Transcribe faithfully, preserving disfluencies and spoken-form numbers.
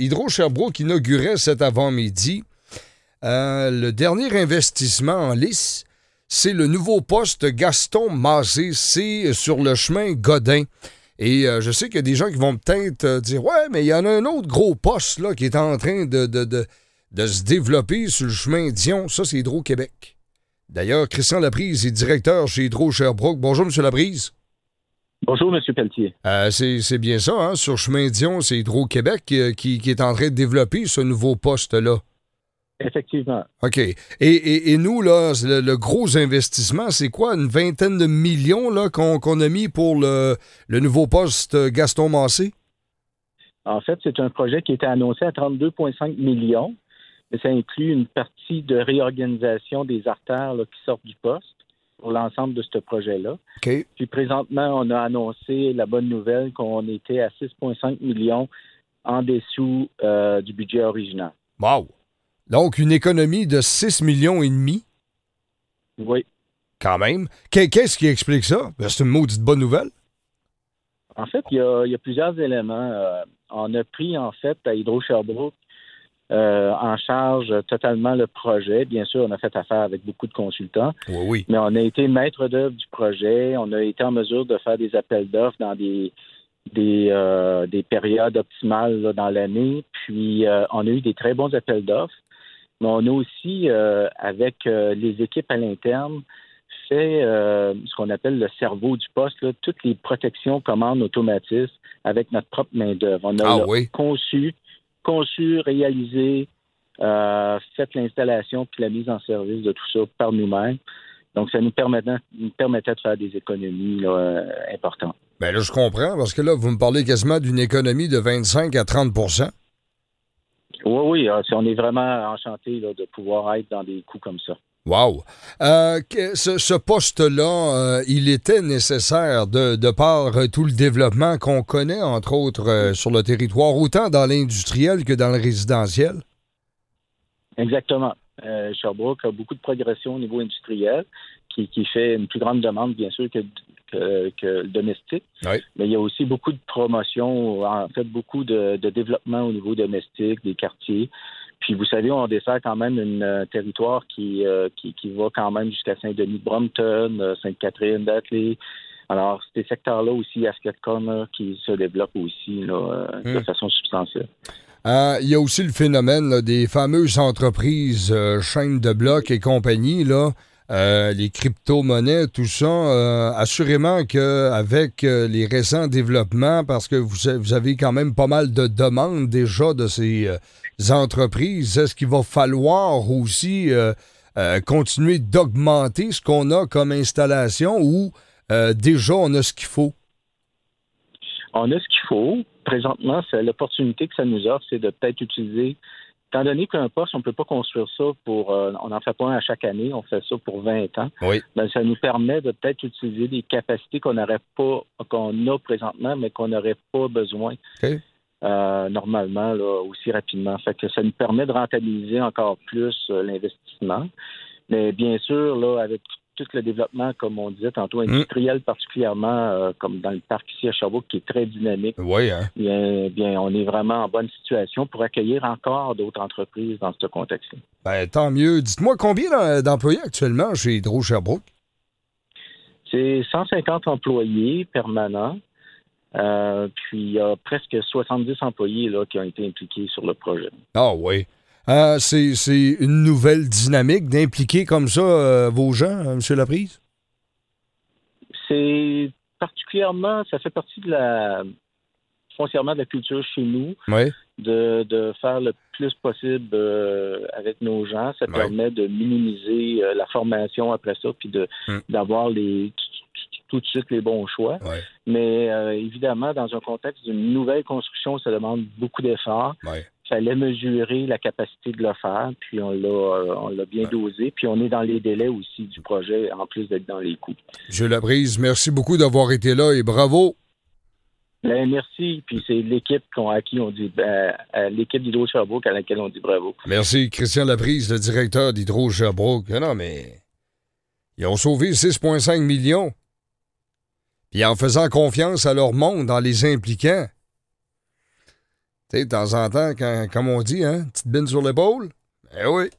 Hydro-Sherbrooke inaugurait cet avant-midi euh, le dernier investissement en lice. C'est le nouveau poste Gaston Massé. C'est sur le chemin Godin. Et euh, je sais qu'il y a des gens qui vont peut-être euh, dire « Ouais, mais il y en a un autre gros poste là, qui est en train de, de, de, de se développer sur le chemin Dion. » Ça, c'est Hydro-Québec. D'ailleurs, Christian Laprise est directeur chez Hydro-Sherbrooke. Bonjour, M. Laprise. Bonjour, M. Pelletier. Euh, c'est, c'est bien ça, hein? Sur chemin Dion, c'est Hydro-Québec qui, qui, qui est en train de développer ce nouveau poste-là. Effectivement. OK. Et, et, et nous, là, le, le gros investissement, c'est quoi? Une vingtaine de millions là, qu'on, qu'on a mis pour le, le nouveau poste Gaston Massé? En fait, c'est un projet qui était annoncé à trente-deux virgule cinq millions, mais ça inclut une partie de réorganisation des artères là, qui sortent du poste pour l'ensemble de ce projet-là. OK. Puis présentement, on a annoncé la bonne nouvelle qu'on était à six virgule cinq millions en dessous euh, du budget original. Wow! Donc, une économie de six millions et demi? Oui. Quand même. Qu'est-ce qui explique ça? C'est une maudite bonne nouvelle. En fait, il y a, il y a plusieurs éléments. Euh, on a pris, en fait, à Hydro-Sherbrooke euh, en charge totalement le projet. Bien sûr, on a fait affaire avec beaucoup de consultants. Oui, oui. Mais on a été maître d'œuvre du projet. On a été en mesure de faire des appels d'offres dans des des, euh, des périodes optimales là, dans l'année. Puis, euh, on a eu des très bons appels d'offres. Mais on a aussi, euh, avec euh, les équipes à l'interne, fait euh, ce qu'on appelle le cerveau du poste, là, toutes les protections, commandes, automatismes avec notre propre main-d'œuvre. On a ah, là, oui. conçu, conçu, réalisé, euh, fait l'installation puis la mise en service de tout ça par nous-mêmes. Donc, ça nous permettait, nous permettait de faire des économies là, euh, importantes. Bien là, je comprends, parce que là, vous me parlez quasiment d'une économie de vingt-cinq à trente pour cent. Oui, oui, on est vraiment enchanté là, de pouvoir être dans des coûts comme ça. Wow! Euh, ce, ce poste-là, euh, il était nécessaire de, de par tout le développement qu'on connaît, entre autres, euh, sur le territoire, autant dans l'industriel que dans le résidentiel? Exactement. Euh, Sherbrooke a beaucoup de progression au niveau industriel, qui, qui fait une plus grande demande, bien sûr, que, que, que le domestique. Oui. Mais il y a aussi beaucoup de promotion, en fait, beaucoup de, de développement au niveau domestique, des quartiers. Puis, vous savez, on dessert quand même un territoire qui, euh, qui, qui va quand même jusqu'à Saint-Denis-de-Brompton, Sainte-Catherine, Dudley. Alors, ces secteurs-là aussi, Ascot Corner, qui se développent aussi là, hum. de façon substantielle. Euh, il y a aussi le phénomène là, des fameuses entreprises, euh, chaînes de blocs et compagnie, là, euh, les crypto-monnaies, tout ça. Euh, assurément qu'avec euh, les récents développements, parce que vous, vous avez quand même pas mal de demandes déjà de ces euh, entreprises, est-ce qu'il va falloir aussi euh, euh, continuer d'augmenter ce qu'on a comme installation ou euh, déjà on a ce qu'il faut? On a ce qu'il faut. Présentement, c'est l'opportunité que ça nous offre, c'est de peut-être utiliser, étant donné qu'un poste, on ne peut pas construire ça pour, euh, on n'en fait pas un à chaque année, on fait ça pour vingt ans. Oui. Ben, ça nous permet de peut-être utiliser des capacités qu'on n'aurait pas, qu'on a présentement, mais qu'on n'aurait pas besoin okay. euh, normalement, là, aussi rapidement. Fait que ça nous permet de rentabiliser encore plus euh, l'investissement. Mais bien sûr, là, avec tout le développement, comme on disait tantôt, industriel mmh. particulièrement, euh, comme dans le parc ici à Sherbrooke, qui est très dynamique. Oui, hein? Bien, bien, on est vraiment en bonne situation pour accueillir encore d'autres entreprises dans ce contexte-là. Ben, tant mieux. Dites-moi, combien d'employés actuellement chez Hydro-Sherbrooke? C'est cent cinquante employés permanents. Euh, puis, il y a presque soixante-dix employés là, qui ont été impliqués sur le projet. Ah oui. Euh, c'est, c'est une nouvelle dynamique d'impliquer comme ça euh, vos gens, euh, M. Laprise? C'est particulièrement, ça fait partie de la, foncièrement de la culture chez nous, oui. de, de faire le plus possible euh, avec nos gens. Ça oui. permet de minimiser euh, la formation après ça, puis de, hum. d'avoir les tout de suite les bons choix. Oui. Mais euh, évidemment, dans un contexte d'une nouvelle construction, ça demande beaucoup d'efforts. Oui. Il fallait mesurer la capacité de le faire, puis on l'a, euh, on l'a bien ouais. dosé, puis on est dans les délais aussi du projet, en plus d'être dans les coûts. M. Laprise, merci beaucoup d'avoir été là et bravo. Ben, merci, puis c'est l'équipe à qui on dit, ben, à l'équipe d'Hydro-Sherbrooke à laquelle on dit bravo. Merci, Christian Laprise, le directeur d'Hydro-Sherbrooke. Non, non, mais ils ont sauvé six virgule cinq millions, puis en faisant confiance à leur monde, en les impliquant. Tu sais, de temps en temps, quand, comme on dit, hein, petite bine sur l'épaule. Eh oui.